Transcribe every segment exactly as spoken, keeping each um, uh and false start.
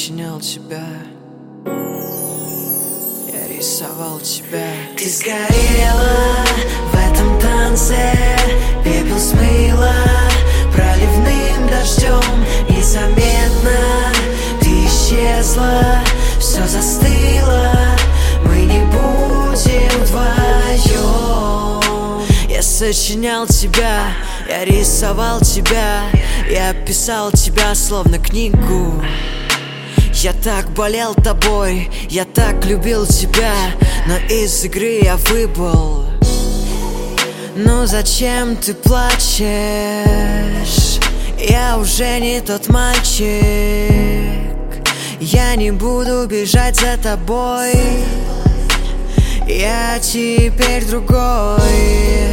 сочинял тебя, я рисовал тебя. Ты сгорела в этом танце, пепел смыла проливным дождем. Незаметно ты исчезла, все застыло, мы не будем вдвоем. Я сочинял тебя, я рисовал тебя, я писал тебя словно книгу. Я так болел тобой, я так любил тебя, но из игры я выбыл. Ну зачем ты плачешь? Я уже не тот мальчик. Я не буду бежать за тобой, я теперь другой.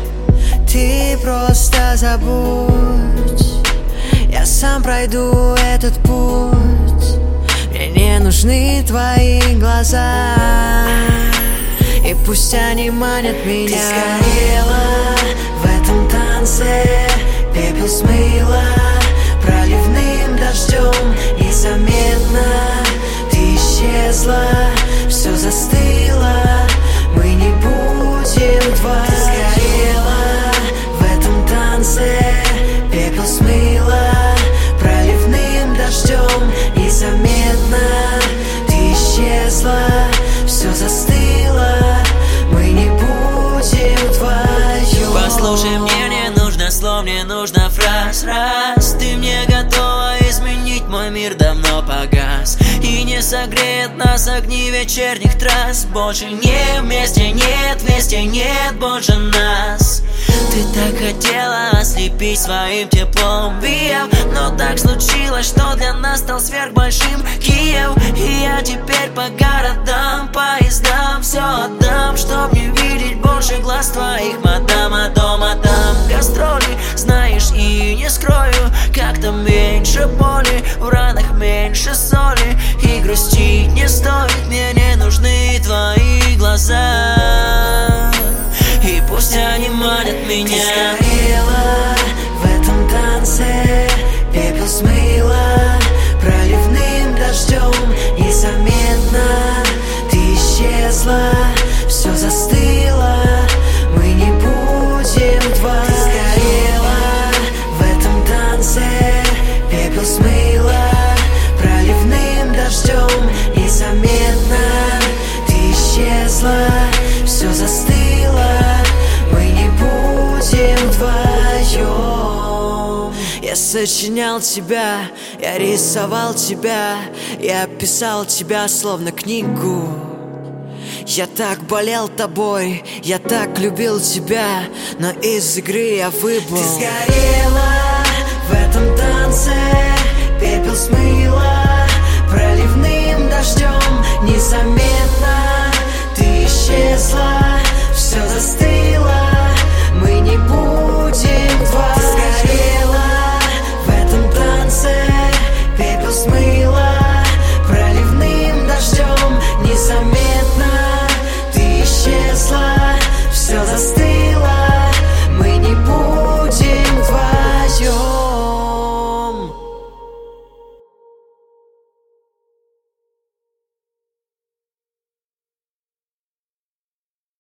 Ты просто забудь, я сам пройду этот путь. Мне не нужны твои глаза, и пусть они манят меня. Ты сгорела в этом танце, пепел смыла проливным дождем. Незаметно ты исчезла, все застыло, мы не будем вдвоем. Ты сгорела в этом танце, пепел смыла проливным дождем. Незаметно ты исчезла, все застыло, мы не будем вдвоем. Послушай, мне не нужно слов, мне нужно фраз. Раз ты мне готова изменить, мой мир давно погас, и не согреет нас огни вечерних трасс. Больше не вместе, нет, вместе нет больше нас. Ты так хотела ослепить своим теплом Киев, но так случилось, что для нас стал сверхбольшим Киев. И я теперь по городам, поездам все отдам, чтоб не видеть больше глаз твоих, мадам. А дома там гастроли, знаешь, и не скрою, как-то меньше боли, в ранах меньше соли, и грустить не стоит. Мне не нужны твои глаза, и пусть они манят меня. Ты сгорела в этом танце, пепел смыла проливным дождем. Незаметно ты исчезла, все застыло, мы не будем вдвоем. Ты сгорела в этом танце, пепел смыла проливным дождем. Незаметно ты исчезла, все застыло, мы не будем вдвоем. Я сочинял тебя, я рисовал тебя, я писал тебя словно книгу. Я так болел тобой, я так любил тебя, но из игры я выбыл. Ты сгорела в этом танце, пепел смыла проливным дождем. Незаметно ты исчезла,